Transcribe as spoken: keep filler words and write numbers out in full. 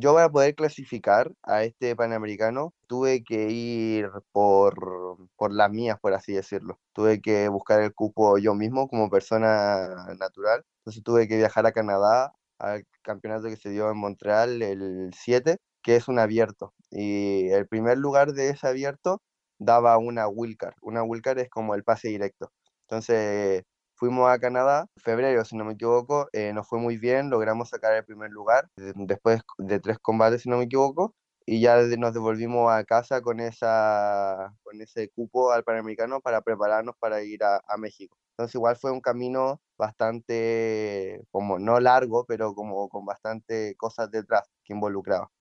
Yo para poder clasificar a este Panamericano tuve que ir por, por las mías, por así decirlo. Tuve que buscar el cupo yo mismo como persona natural. Entonces tuve que viajar a Canadá al campeonato que se dio en Montreal el siete, que es un abierto. Y el primer lugar de ese abierto daba una wildcard. Una wildcard es como el pase directo. Entonces fuimos a Canadá, en febrero, si no me equivoco, eh, nos fue muy bien, logramos sacar el primer lugar, eh, después de tres combates, si no me equivoco, y ya de- nos devolvimos a casa con esa, con ese cupo al Panamericano para prepararnos para ir a, a México. Entonces igual fue un camino bastante, como no largo, pero como con bastante cosas detrás que involucraba.